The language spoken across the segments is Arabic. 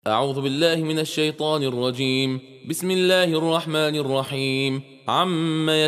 أعوذ بالله من الشيطان الرجيم. بسم الله الرحمن الرحيم. عما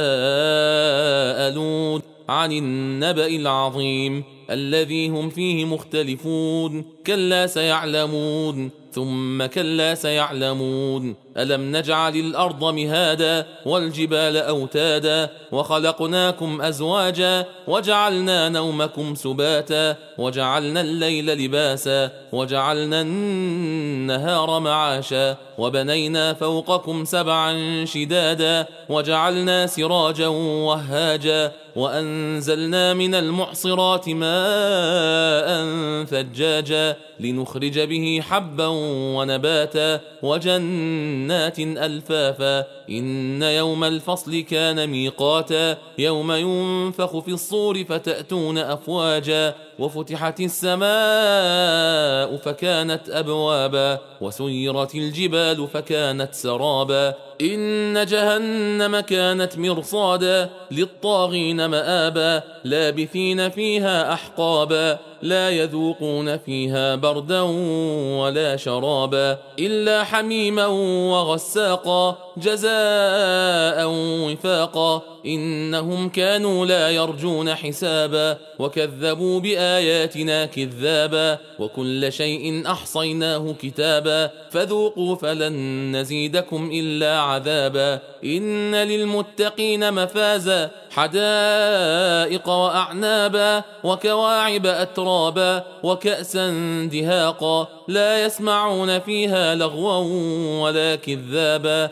يتساءلون عن النبأ العظيم الذي هم فيه مختلفون. كلا سيعلمون ثم كلا سيعلمون. ألم نجعل الأرض مهادا والجبال أوتادا وخلقناكم أزواجا وجعلنا نومكم سباتا وجعلنا الليل لباسا وجعلنا النهار معاشا وبنينا فوقكم سبعا شدادا وجعلنا سراجا وهاجا وأنزلنا من المعصرات ماء ثجاجا لنخرج به حبا ونباتا وجنات ألفافا. إن يوم الفصل كان ميقاتا يوم ينفخ في الصور فتأتون أفواجا وفتحت السماء فكانت أبوابا وسيرت الجبال فكانت سرابا. إن جهنم كانت مرصادا للطاغين مآبا لابثين فيها أحقابا لا يذوقون فيها بردا ولا شرابا إلا حميما وغساقا جزاء وفاقا. إنهم كانوا لا يرجون حسابا وكذبوا بآياتنا كذابا وكل شيء أحصيناه كتابا فذوقوا فلن نزيدكم إلا عذابا. إن للمتقين مفازا حدائق وأعنابا وكواعب أترابا وكأسا دهاقا لا يسمعون فيها لغوا ولا كذابا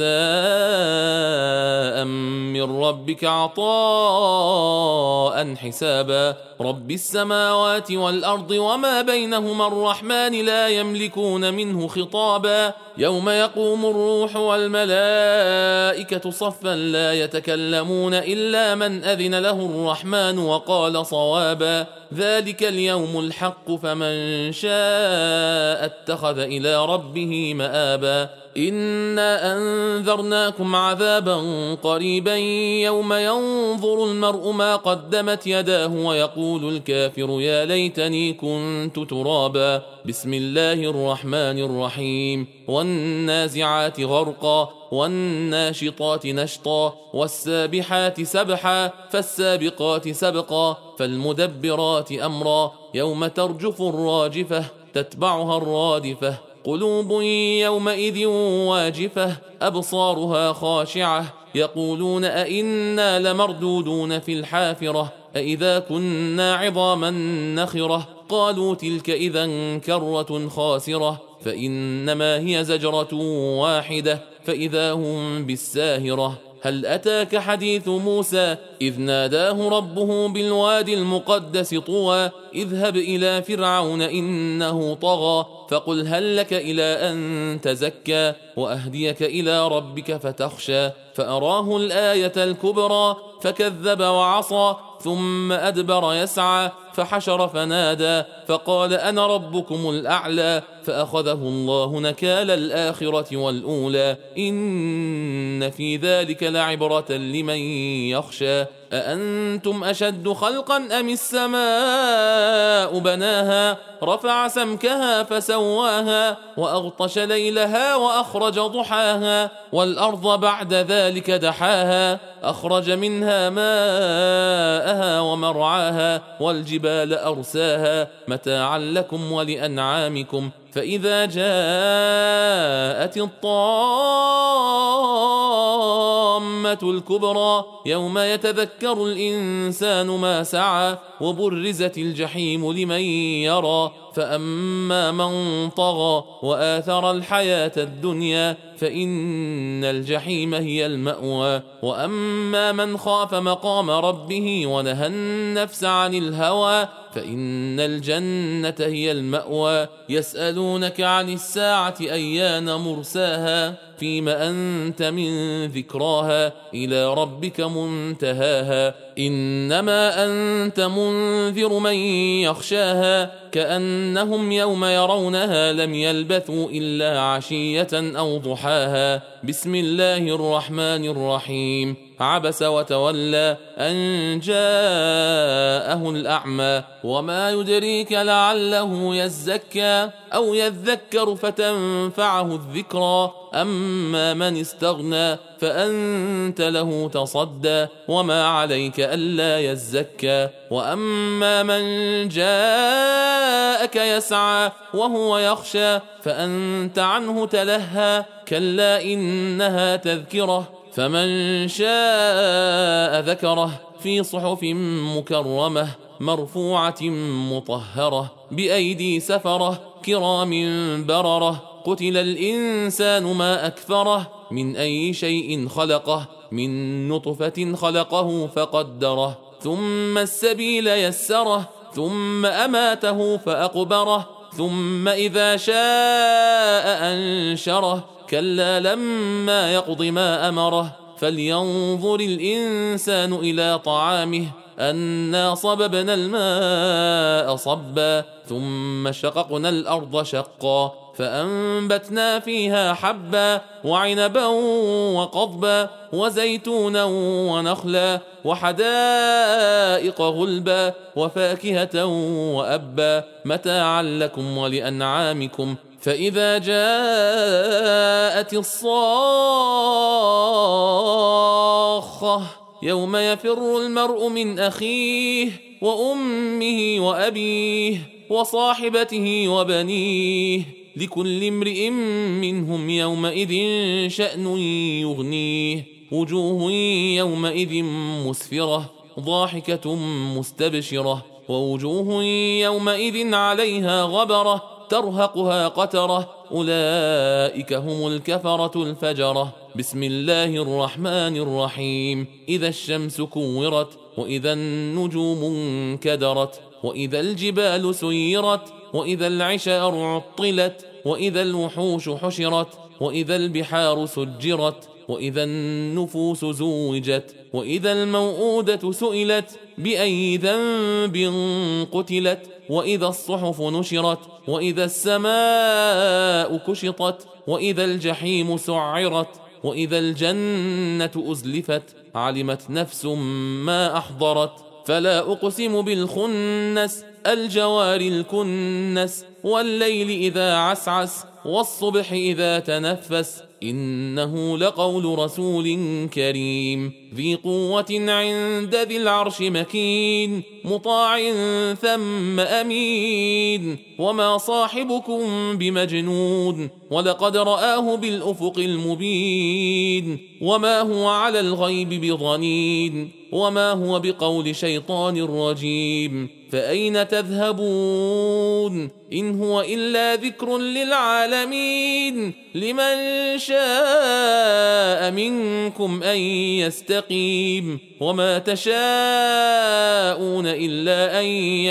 جزاء من ربك عطاء حسابا. رب السماوات والأرض وما بينهما الرحمن لا يملكون منه خطابا. يوم يقوم الروح والملائكة صفا لا يتكلمون إلا من أذن له الرحمن وقال صوابا. ذلك اليوم الحق فمن شاء اتخذ إلى ربه مآبا. إنا أنذرناكم عذابا قريبا يوم ينظر المرء ما قدمت يداه ويقول الكافر يا ليتني كنت ترابا. بسم الله الرحمن الرحيم. والنازعات غرقا والناشطات نشطا والسابحات سبحا فالسابقات سبقا فالمدبرات أمرا يوم ترجف الراجفة تتبعها الرادفة قلوب يومئذ واجفة أبصارها خاشعة يقولون أئنا لمردودون في الحافرة أئذا كنا عظاما نخرة قالوا تلك إذا كرة خاسرة فإنما هي زجرة واحدة فإذا هم بالساهرة. هل أتاك حديث موسى إذ ناداه ربه بالوادي المقدس طوى اذهب إلى فرعون إنه طغى فقل هل لك إلى أن تزكى وأهديك إلى ربك فتخشى. فأراه الآية الكبرى فكذب وعصى ثم أدبر يسعى فحشر فنادى فقال أنا ربكم الأعلى فأخذه الله نكال الآخرة والأولى إن في ذلك لعبرة لمن يخشى. أأنتم أشد خلقا أم السماء بناها رفع سمكها فسواها وأغطش ليلها وأخرج ضحاها والأرض بعد ذلك دحاها أخرج منها ماءها ومرعاها والجبال أرساها متاعا لكم ولأنعامكم. فإذا جاءت الطامة الكبرى يوم يتذكر الإنسان ما سعى وبرزت الجحيم لمن يرى فأما من طغى وآثر الحياة الدنيا فإن الجحيم هي المأوى وأما من خاف مقام ربه ونهى النفس عن الهوى فإن الجنة هي المأوى. يسألونك عن الساعة أيان مرساها فيم أنت من ذكراها إلى ربك منتهاها إنما أنت منذر من يخشاها كأنهم يوم يرونها لم يلبثوا إلا عشية أو ضحاها. بسم الله الرحمن الرحيم. عبس وتولى أن جاءه الأعمى وما يدريك لعله يزكى أو يذكر فتنفعه الذكرى أما من استغنى فأنت له تصدى وما عليك ألا يزكى وأما من جاءك يسعى وهو يخشى فأنت عنه تلهى كلا إنها تذكرة فمن شاء ذكره في صحف مكرمة مرفوعة مطهرة بأيدي سفرة كرام بررة قتل الإنسان ما أكفره من أي شيء خلقه من نطفة خلقه فقدره ثم السبيل يسره ثم أماته فأقبره ثم إذا شاء أنشره كلا لما يقض ما أمره فلينظر الإنسان إلى طعامه أنا صببنا الماء صبا ثم شققنا الأرض شقا فأنبتنا فيها حبا وعنبا وقضبا وزيتونا ونخلا وحدائق غلبا وفاكهة وأبا متاعا لكم ولأنعامكم فإذا جاءت الصاخة يوم يفر المرء من أخيه وأمه وأبيه وصاحبته وبنيه لكل امرئ منهم يومئذ شأن يغنيه وجوه يومئذ مسفرة ضاحكة مستبشرة ووجوه يومئذ عليها غبرة ترهقها قترة أولئك هم الكفرة الفجرة بسم الله الرحمن الرحيم إذا الشمس كورت وإذا النجوم انكدرت وإذا الجبال سيرت وإذا العشار عطلت وإذا الوحوش حشرت وإذا البحار سجرت وإذا النفوس زوجت وإذا الموءودة سئلت بأي ذنب قتلت وإذا الصحف نشرت وإذا السماء كشطت وإذا الجحيم سعرت وإذا الجنة أزلفت علمت نفس ما أحضرت فلا أقسم بالخنس الجوار الكنس والليل إذا عسعس والصبح إذا تنفس إنه لقول رسول كريم ذي قوة عند ذي العرش مكين مطاع ثم أمين وما صاحبكم بمجنون ولقد رآه بالأفق المبين وما هو على الغيب بضنين وما هو بقول شيطان رجيم فأين تذهبون إن هو إلا ذكر للعالمين لمن شاء منكم أن يستقيم وما تشاءون إلا أن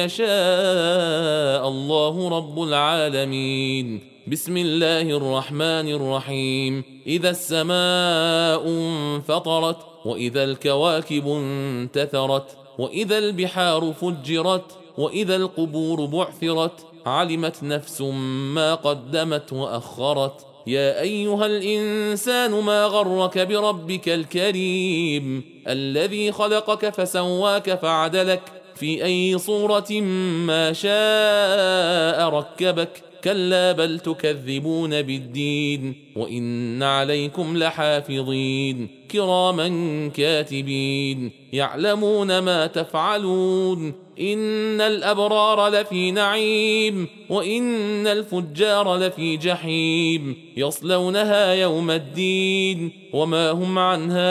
يشاء الله رب العالمين بسم الله الرحمن الرحيم إذا السماء انفطرت وإذا الكواكب انتثرت وإذا البحار فجرت وإذا القبور بعثرت علمت نفس ما قدمت وأخرت يا أيها الإنسان ما غرك بربك الكريم الذي خلقك فسواك فعدلك في أي صورة ما شاء ركبك كلا بل تكذبون بالدين وإن عليكم لحافظين كراما كاتبين يعلمون ما تفعلون إن الأبرار لفي نعيم وإن الفجار لفي جحيم يصلونها يوم الدين وما هم عنها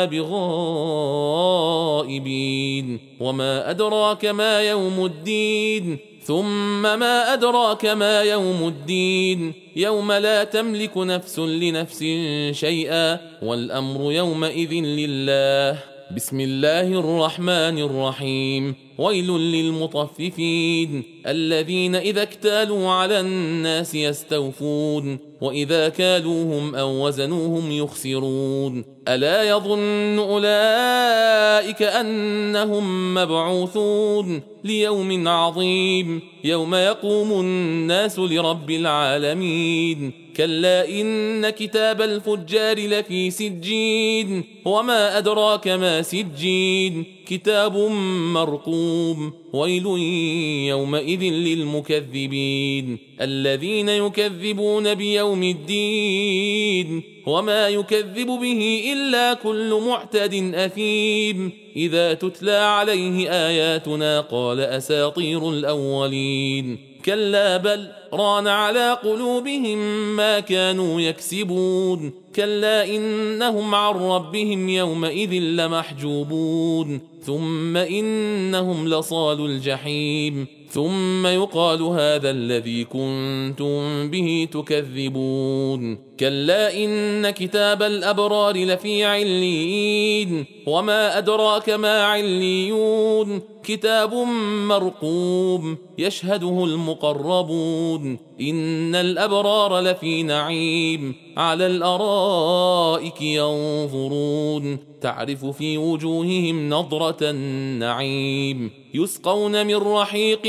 بغائبين وما أدراك ما يوم الدين ثم ما أدراك ما يوم الدين يوم لا تملك نفس لنفس شيئا والأمر يومئذ لله بسم الله الرحمن الرحيم ويل للمطففين الذين إذا اكتالوا على الناس يستوفون وإذا كالوهم أو وزنوهم يخسرون ألا يظن أولئك أنهم مبعوثون ليوم عظيم يوم يقوم الناس لرب العالمين كلا إن كتاب الفجار لفي سجين وما أدراك ما سجين كتاب مرقوم ويل يومئذ للمكذبين الذين يكذبون بيوم الدين وما يكذب به إلا كل معتد أثيم إذا تتلى عليه آياتنا قال أساطير الأولين كلا بل ران على قلوبهم ما كانوا يكسبون كلا إنهم عن ربهم يومئذ لمحجوبون ثم إنهم لصالوا الجحيم ثم يقال هذا الذي كنتم به تكذبون كلا إن كتاب الأبرار لفي عليين وما أدراك ما عليون كتاب مرقوم يشهده المقربون إن الأبرار لفي نعيم على الأرائك ينظرون تعرف في وجوههم نضرة النعيم يسقون من رحيق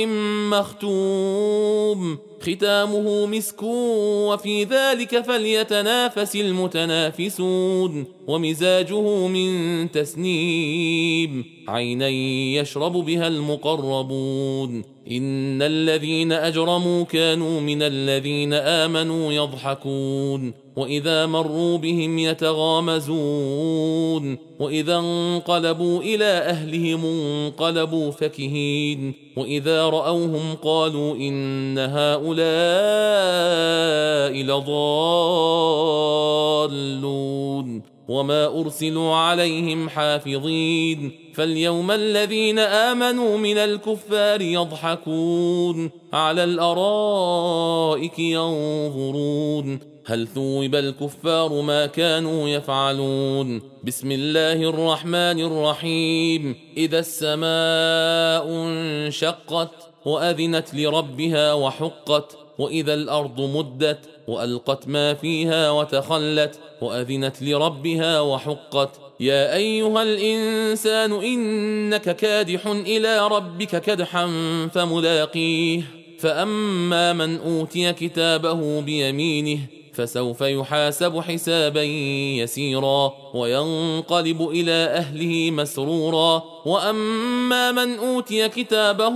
مختوم ختامه مسك وفي ذلك فليتنافس المتنافسون ومزاجه من تسنيم عينا يشرب بها المقربون إن الذين أجرموا كانوا من الذين آمنوا يضحكون وإذا مروا بهم يتغامزون وإذا انقلبوا إلى أهلهم انقلبوا فكهين وإذا رأوهم قالوا إن هؤلاء لضالون وما أرسلوا عليهم حافظين فاليوم الذين آمنوا من الكفار يضحكون على الأرائك ينظرون هل ثوب الكفار ما كانوا يفعلون بسم الله الرحمن الرحيم إذا السماء انشقت وأذنت لربها وحقت وإذا الأرض مدت وألقت ما فيها وتخلت وأذنت لربها وحقت يا أيها الإنسان إنك كادح إلى ربك كدحا فملاقيه فأما من أوتي كتابه بيمينه فسوف يحاسب حسابا يسيرا وينقلب إلى أهله مسرورا وأما من أوتي كتابه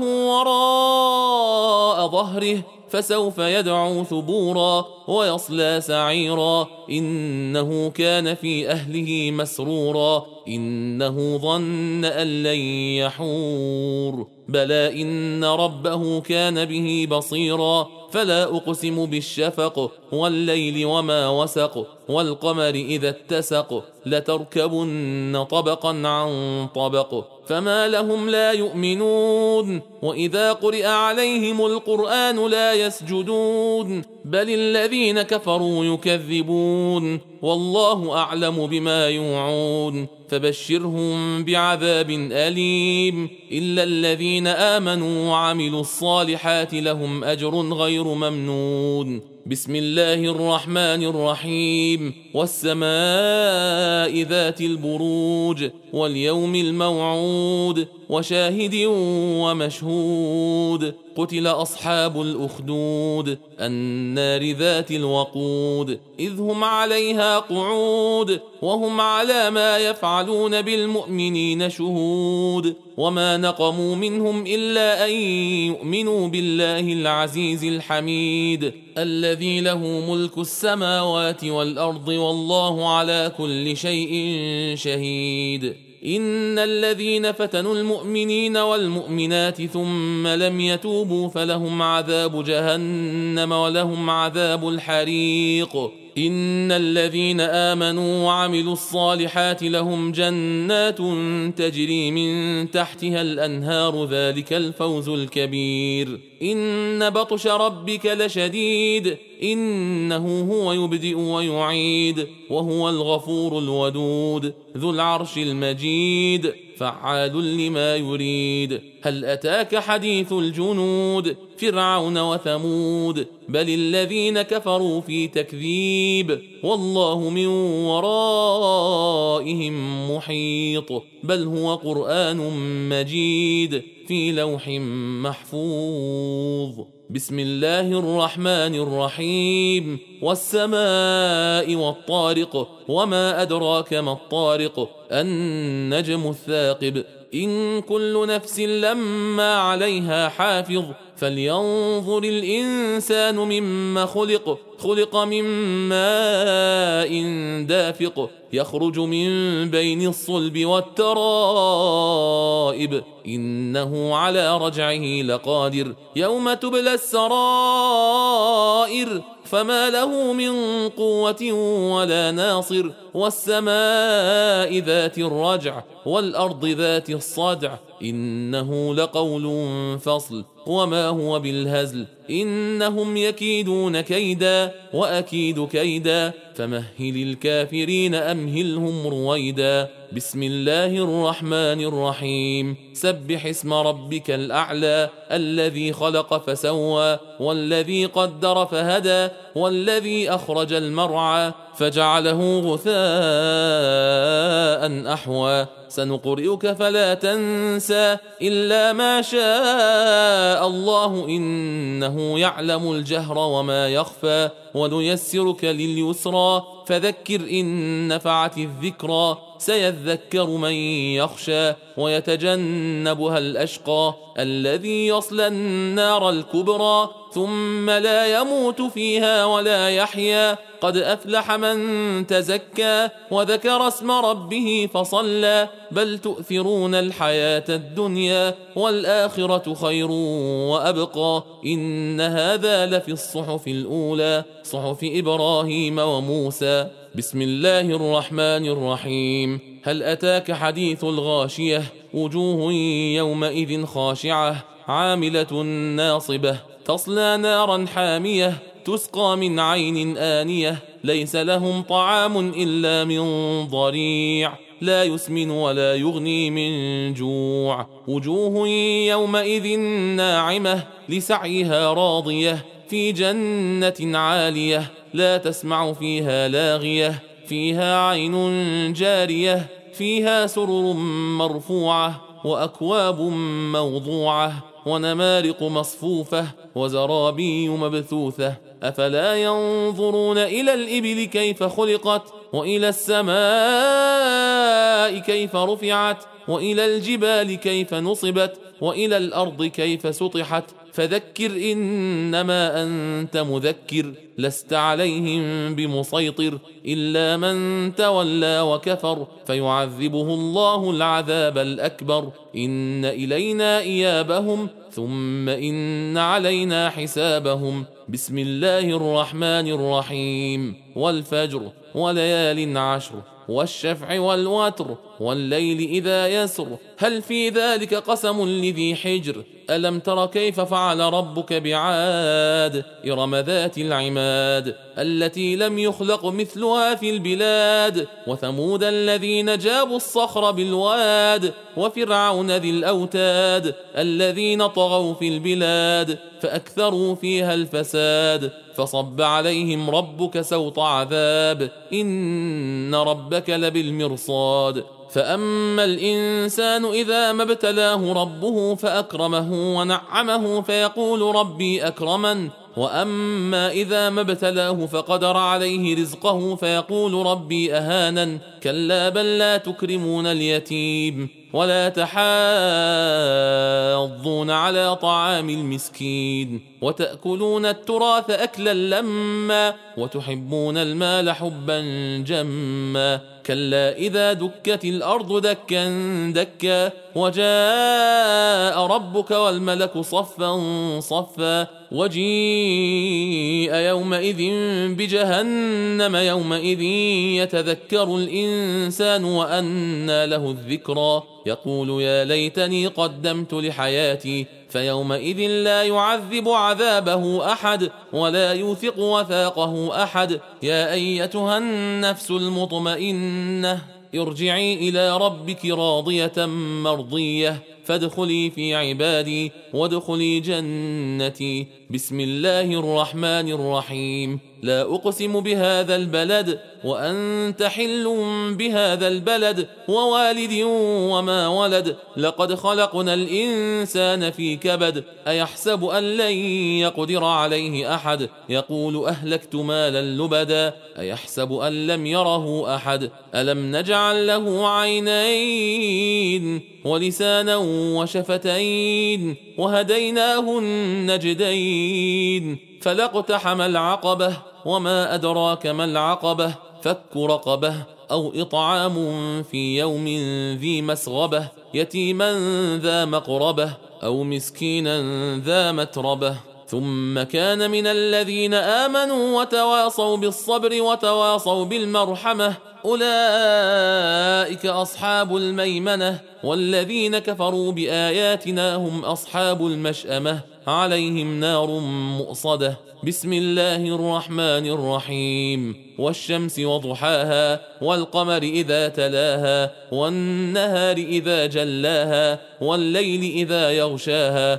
وراء ظهره فسوف يدعو ثبورا ويصلى سعيرا إنه كان في أهله مسرورا إنه ظن أن لن يحور بلى إن ربه كان به بصيرا فلا أقسم بالشفق والليل وما وسق والقمر إذا اتسق لتركبن طبقا عن طبق فما لهم لا يؤمنون وإذا قرئ عليهم القرآن لا يسجدون بل الذين كفروا يكذبون والله أعلم بما يوعون فبشرهم بعذاب أليم إلا الذين آمنوا وعملوا الصالحات لهم أجر غير ممنون بسم الله الرحمن الرحيم والسماء ذات البروج واليوم الموعود وشاهد ومشهود قتل أصحاب الأخدود النار ذات الوقود إذ هم عليها قعود وهم على ما يفعلون بالمؤمنين شهود وما نقموا منهم إلا أن يؤمنوا بالله العزيز الحميد الذي له ملك السماوات والأرض والله على كل شيء شهيد إن الذين فتنوا المؤمنين والمؤمنات ثم لم يتوبوا فلهم عذاب جهنم ولهم عذاب الحريق إن الذين آمنوا وعملوا الصالحات لهم جنات تجري من تحتها الأنهار ذلك الفوز الكبير إن بطش ربك لشديد إنه هو يبدئ ويعيد وهو الغفور الودود ذو العرش المجيد فعال لما يريد هل أتاك حديث الجنود فرعون وثمود بل الذين كفروا في تكذيب والله من ورائهم محيط بل هو قرآن مجيد في لوح محفوظ بسم الله الرحمن الرحيم والسماء والطارق وما أدراك ما الطارق النجم الثاقب إن كل نفس لما عليها حافظ فلينظر الإنسان مما خلق من ماء دافق يخرج من بين الصلب والترائب إنه على رجعه لقادر يوم تبلى السرائر فما له من قوة ولا ناصر والسماء ذات الرجع والأرض ذات الصدع إنه لقول فصل وما هو بالهزل إنهم يكيدون كيدا وأكيد كيدا فمهل الكافرين أمهلهم رويدا بسم الله الرحمن الرحيم سبح اسم ربك الأعلى الذي خلق فسوى والذي قدر فهدى والذي أخرج المرعى فجعله غثاء أحوى سنقرئك فلا تنسى إلا ما شاء الله إنه يعلم الجهر وما يخفى ونيسرك لليسرى فذكر إن نفعت الذكرى سيذكر من يخشى ويتجنبها الأشقى الذي يصلى النار الكبرى ثم لا يموت فيها ولا يحيا قد أفلح من تزكى وذكر اسم ربه فصلى بل تؤثرون الحياة الدنيا والآخرة خير وأبقى إن هذا لفي الصحف الأولى صحف إبراهيم وموسى بسم الله الرحمن الرحيم هل أتاك حديث الغاشية وجوه يومئذ خاشعة عاملة ناصبة تصلى نارا حامية تسقى من عين آنية ليس لهم طعام إلا من ضريع لا يسمن ولا يغني من جوع وجوه يومئذ ناعمة لسعيها راضية في جنة عالية لا تسمع فيها لاغية فيها عين جارية فيها سرر مرفوعة وأكواب موضوعة ونمارق مصفوفة وزرابي مبثوثة أفلا ينظرون إلى الإبل كيف خلقت وإلى السماء كيف رفعت وإلى الجبال كيف نصبت وإلى الأرض كيف سطحت فذكر إنما أنت مذكر لست عليهم بمسيطر إلا من تولى وكفر فيعذبه الله العذاب الأكبر إن إلينا إيابهم ثم إن علينا حسابهم بسم الله الرحمن الرحيم والفجر وليال عشر والشفع والوتر والليل إذا يسر هل في ذلك قسم لذي حجر ألم تر كيف فعل ربك بعاد إرم ذات العماد التي لم يخلق مثلها في البلاد وثمود الذين جابوا الصخر بالواد وفرعون ذي الأوتاد الذين طغوا في البلاد فأكثروا فيها الفساد فصب عليهم ربك سوط عذاب إن ربك لبالمرصاد فأما الإنسان إذا ما ابتلاه ربه فأكرمه ونعمه فيقول ربي أكرمن وأما إذا ما ابتلاه فقدر عليه رزقه فيقول ربي أهانن كلا بل لا تكرمون اليتيم ولا تحاضون على طعام المسكين وتأكلون التراث أكلا لما وتحبون المال حبا جما كلا إذا دكت الأرض دكا دكا وجاء ربك والملك صفا صفا وجيء يومئذ بجهنم يومئذ يتذكر الإنسان وأنى له الذكرى يقول يا ليتني قدمت لحياتي فيومئذ لا يعذب عذابه أحد ولا يوثق وثاقه أحد يا أيتها النفس المطمئنة ارجعي إلى ربك راضية مرضية فادخلي في عبادي وادخلي جنتي. بسم الله الرحمن الرحيم. لا أقسم بهذا البلد وأنت حل بهذا البلد ووالد وما ولد. لقد خلقنا الإنسان في كبد. أيحسب أن لن يقدر عليه أحد. يقول أهلكت مالا لبدا. أيحسب أن لم يره أحد. ألم نجعل له عينين ولسانا وشفتين وهديناه النجدين. فلاقتحم العقبة وما أدراك ما العقبة. فك رقبة أو إطعام في يوم ذي مسغبة يتيما ذا مقربة أو مسكينا ذا متربة. ثم كان من الذين آمنوا وتواصوا بالصبر وتواصوا بالمرحمة أولئك أصحاب الميمنة. والذين كفروا بآياتنا هم أصحاب المشأمة عليهم نار مؤصدة. بسم الله الرحمن الرحيم. والشمس وضحاها والقمر إذا تلاها والنهار إذا جلاها والليل إذا يغشاها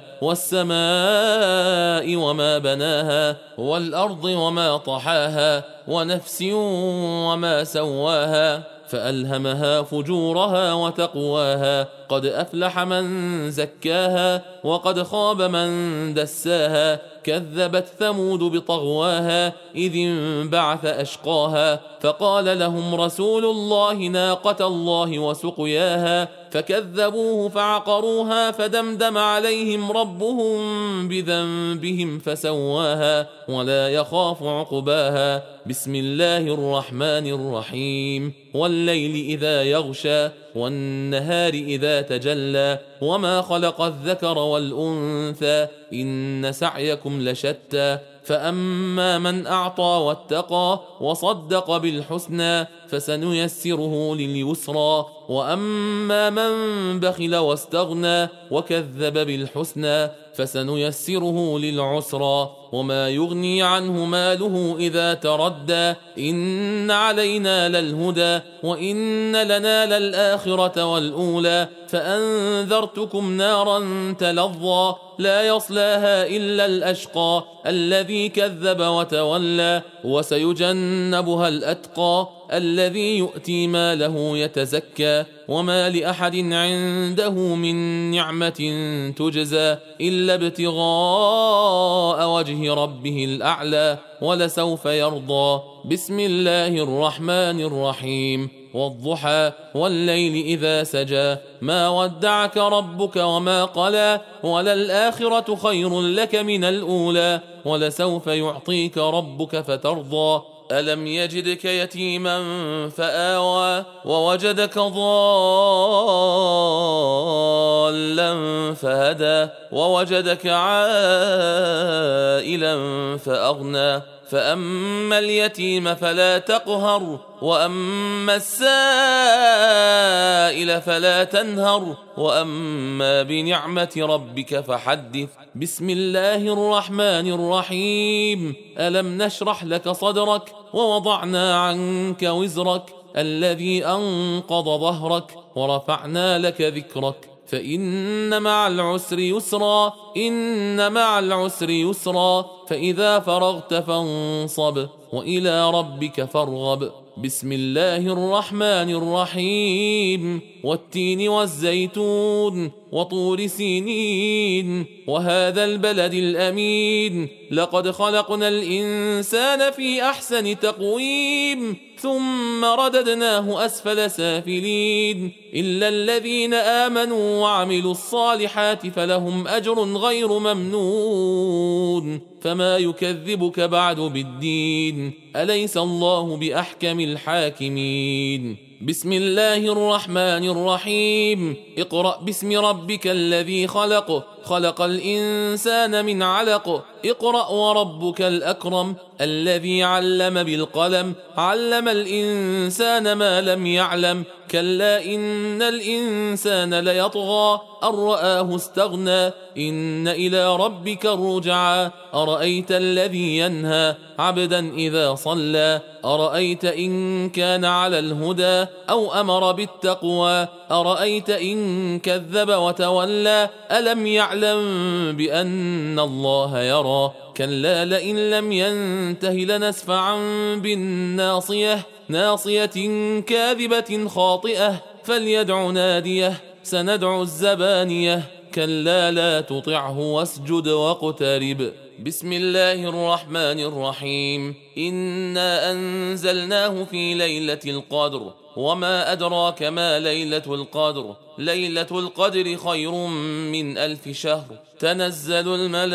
والسماء وما بناها والأرض وما طحاها ونفس وما سواها فألهمها فجورها وتقواها. قد أفلح من زكاها وقد خاب من دساها. كذبت ثمود بطغواها إذ انبعث أشقاها فقال لهم رسول الله ناقة الله وسقياها فكذبوه فعقروها فدمدم عليهم ربهم بذنبهم فسواها ولا يخاف عقباها. بسم الله الرحمن الرحيم. والليل إذا يغشى والنهار إذا تجلى وما خلق الذكر والأنثى إن سعيكم لشتى. فأما من أعطى واتقى وصدق بالحسنى فسنيسره لليسرى. وأما من بخل واستغنى وكذب بالحسنى فسنيسره للعسرى. وما يغني عنه ماله إذا تردى. إن علينا للهدى وإن لنا للآخرة والأولى. فأنذرتكم نارا تلظى لا يصلاها إلا الأشقى الذي كذب وتولى. وسيجنبها الأتقى الذي يؤتي ماله يتزكى. وما لأحد عنده من نعمة تجزى إلا ابتغاء وجه ربه الأعلى ولسوف يرضى. بسم الله الرحمن الرحيم. والضحى والليل إذا سجى ما ودعك ربك وما قلى. وللآخرة خير لك من الأولى ولسوف يعطيك ربك فترضى. ألم يجدك يتيما فآوى ووجدك ضالا فهدى ووجدك عائلا فأغنى. فأما اليتيم فلا تقهر وأما السائل فلا تنهر وأما بنعمة ربك فحدث. بسم الله الرحمن الرحيم. ألم نشرح لك صدرك ووضعنا عنك وزرك الذي أنقض ظهرك ورفعنا لك ذكرك. فإن مع العسر يسرا إن مع العسر يسرا. فإذا فرغت فانصب وإلى ربك فارغب. بسم الله الرحمن الرحيم. والتين والزيتون وطور سينين وهذا البلد الأمين. لقد خلقنا الإنسان في أحسن تقويم ثم رددناه أسفل سافلين. إلا الذين آمنوا وعملوا الصالحات فلهم أجر غير ممنون. فما يكذبك بعد بالدين. أليس الله بأحكم الحاكمين. بسم الله الرحمن الرحيم. اقرأ باسم ربك الذي خلق. خلق الإنسان من علق. اقرأ وربك الأكرم الذي علم بالقلم علم الإنسان ما لم يعلم كلا إن الإنسان ليطغى أن رآه استغنى إن إلى ربك الرجعى أرأيت الذي ينهى عبدا إذا صلى أرأيت إن كان على الهدى أو أمر بالتقوى أرأيت إن كذب وتولى ألم يعلم بأن الله يرى كلا لئن لم ينته لنسفعا بالناصية ناصية كاذبة خاطئة فليدع ناديه سندع الزبانية كلا لا تطعه واسجد واقترب بسم الله الرحمن الرحيم إنا أنزلناه في ليلة القدر وما أدراك ما ليلة القدر ليلة القدر خير من 1000 شهر تنزل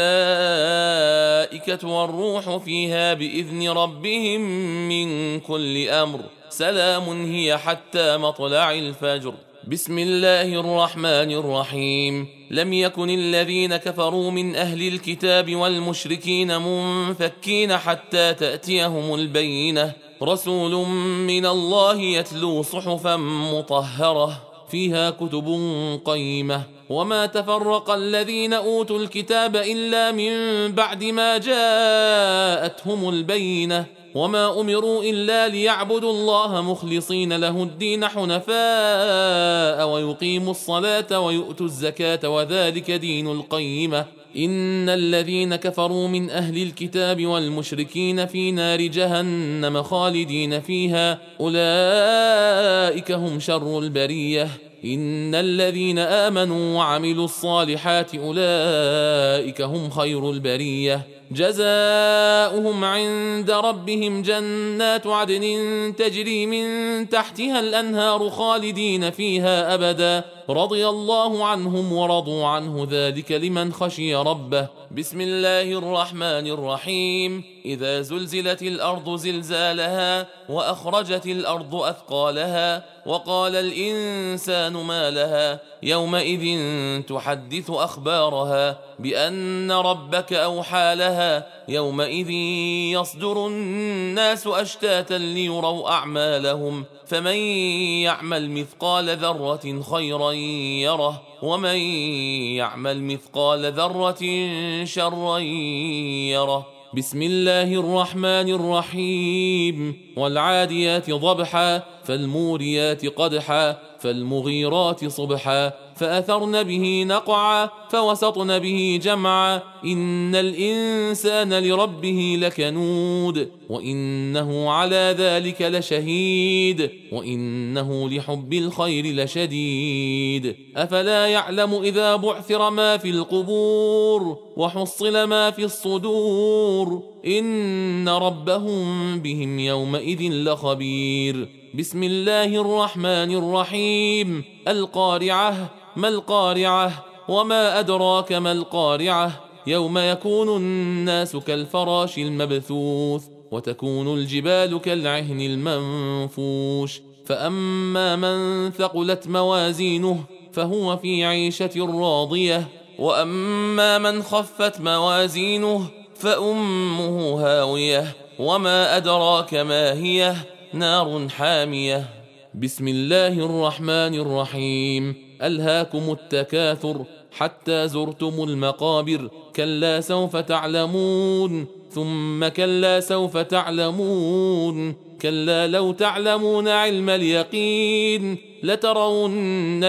الملائكة والروح فيها بإذن ربهم من كل أمر سلام هي حتى مطلع الفجر بسم الله الرحمن الرحيم لم يكن الذين كفروا من أهل الكتاب والمشركين منفكين حتى تأتيهم البينة رسول من الله يتلو صحفا مطهرة فيها كتب قيمة وما تفرق الذين أوتوا الكتاب إلا من بعد ما جاءتهم البينة وما أمروا إلا ليعبدوا الله مخلصين له الدين حنفاء ويقيموا الصلاة ويؤتوا الزكاة وذلك دين القيمة إن الذين كفروا من أهل الكتاب والمشركين في نار جهنم خالدين فيها أولئك هم شر البرية إن الذين آمنوا وعملوا الصالحات أولئك هم خير البرية جزاؤهم عند ربهم جنات عدن تجري من تحتها الأنهار خالدين فيها أبدا رضي الله عنهم ورضوا عنه ذلك لمن خشي ربه بسم الله الرحمن الرحيم إذا زلزلت الأرض زلزالها وأخرجت الأرض أثقالها وقال الإنسان ما لها يومئذ تحدث أخبارها بأن ربك أوحى لها يومئذ يصدر الناس أشتاتا ليروا أعمالهم فمن يعمل مثقال ذرة خيرا يره ومن يعمل مثقال ذرة شرا يره بسم الله الرحمن الرحيم والعاديات ضبحا فالموريات قدحا فالمغيرات صبحا فأثرن به نقعا فوسطن به جمعا إن الإنسان لربه لكنود وإنه على ذلك لشهيد وإنه لحب الخير لشديد أفلا يعلم إذا بعثر ما في القبور وحصل ما في الصدور إن ربهم بهم يومئذ لخبير بسم الله الرحمن الرحيم القارعة ما القارعة وما أدراك ما القارعة يوم يكون الناس كالفراش المبثوث وتكون الجبال كالعهن المنفوش فأما من ثقلت موازينه فهو في عيشة راضية وأما من خفت موازينه فأمه هاوية وما أدراك ما هي نار حامية بسم الله الرحمن الرحيم ألهاكم التكاثر حتى زرتم المقابر كلا سوف تعلمون ثم كلا سوف تعلمون كلا لو تعلمون علم اليقين لترون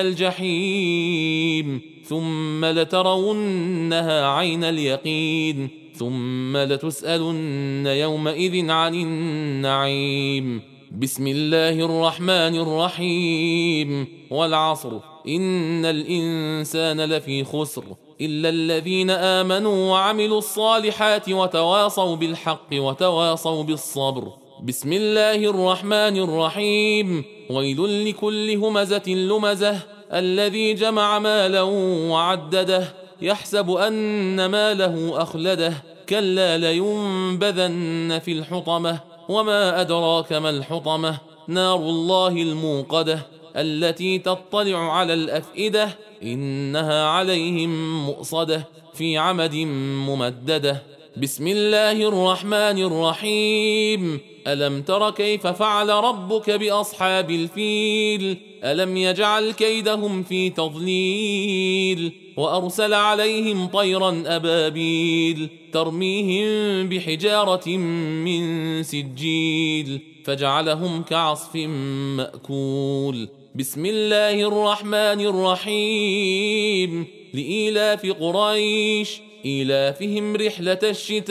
الجحيم ثم لترونها عين اليقين ثم لتسألن يومئذ عن النعيم بسم الله الرحمن الرحيم والعصر إن الإنسان لفي خسر إلا الذين آمنوا وعملوا الصالحات وتواصوا بالحق وتواصوا بالصبر بسم الله الرحمن الرحيم ويل لكل همزة لمزة الذي جمع مالا وعدده يحسب أن ماله أخلده كلا لينبذن في الحطمة وما أدراك ما الحطمة نار الله الموقدة التي تطلع على الأفئدة إنها عليهم مؤصدة في عمد ممددة بسم الله الرحمن الرحيم. ألم تر كيف فعل ربك بأصحاب الفيل؟ ألم يجعل كيدهم في تضليل وأرسل عليهم طيرا أبابيل ترميهم بحجارة من سجيل فجعلهم كعصف مأكول. بسم الله الرحمن الرحيم. لإيلاف قريش إيلافهم رحلة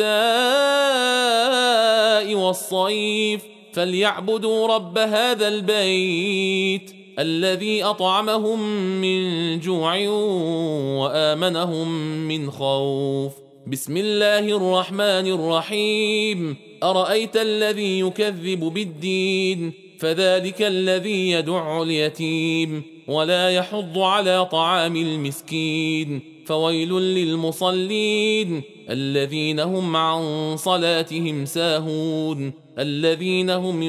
الشتاء والصيف فليعبدوا رب هذا البيت الذي أطعمهم من جوع وآمنهم من خوف. بسم الله الرحمن الرحيم. أرأيت الذي يكذب بالدين فذلك الذي يدع اليتيم ولا يحض على طعام المسكين فويل للمصلين الذين هم عن صلاتهم ساهون الذين هم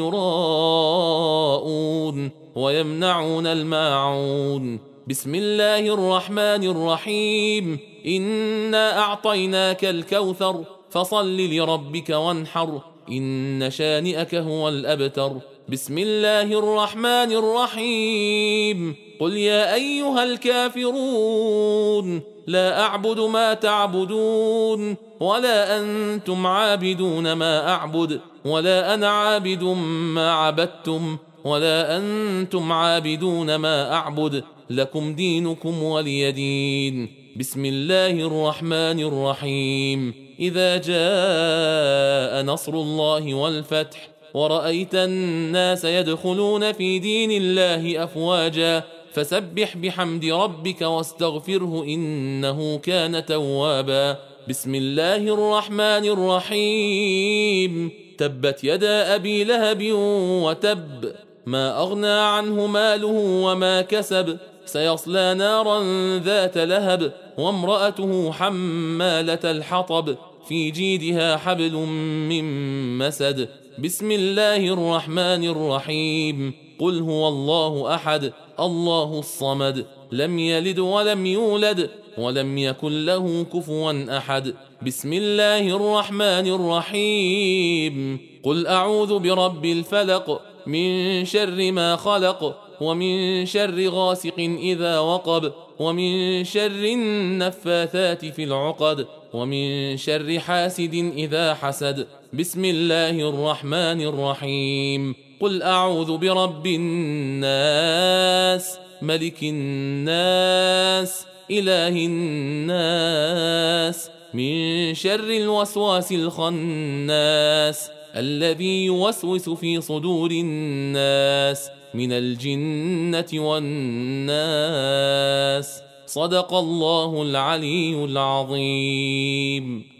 يراءون ويمنعون الماعون. بسم الله الرحمن الرحيم. إنا أعطيناك الكوثر فصل لربك وانحر إن شانئك هو الأبتر. بسم الله الرحمن الرحيم. قل يا أيها الكافرون لا أعبد ما تعبدون ولا أنتم عابدون ما أعبد ولا أنا عابد ما عبدتم ولا أنتم عابدون ما أعبد لكم دينكم ولي دين. بسم الله الرحمن الرحيم. إذا جاء نصر الله والفتح ورأيت الناس يدخلون في دين الله أفواجا فسبح بحمد ربك واستغفره إنه كان توابا. بسم الله الرحمن الرحيم. تبت يدا أبي لهب وتب ما أغنى عنه ماله وما كسب سيصلى نارا ذات لهب وامرأته حمالة الحطب في جيدها حبل من مسد. بسم الله الرحمن الرحيم. قل هو الله أحد الله الصمد لم يلد ولم يولد ولم يكن له كفوا أحد. بسم الله الرحمن الرحيم. قل أعوذ برب الفلق من شر ما خلق ومن شر غاسق إذا وقب ومن شر النفاثات في العقد ومن شر حاسد إذا حسد. بسم الله الرحمن الرحيم. قل أعوذ برب الناس ملك الناس إله الناس من شر الوسواس الخناس الذي يوسوس في صدور الناس من الجنة والناس. صدق الله العلي العظيم.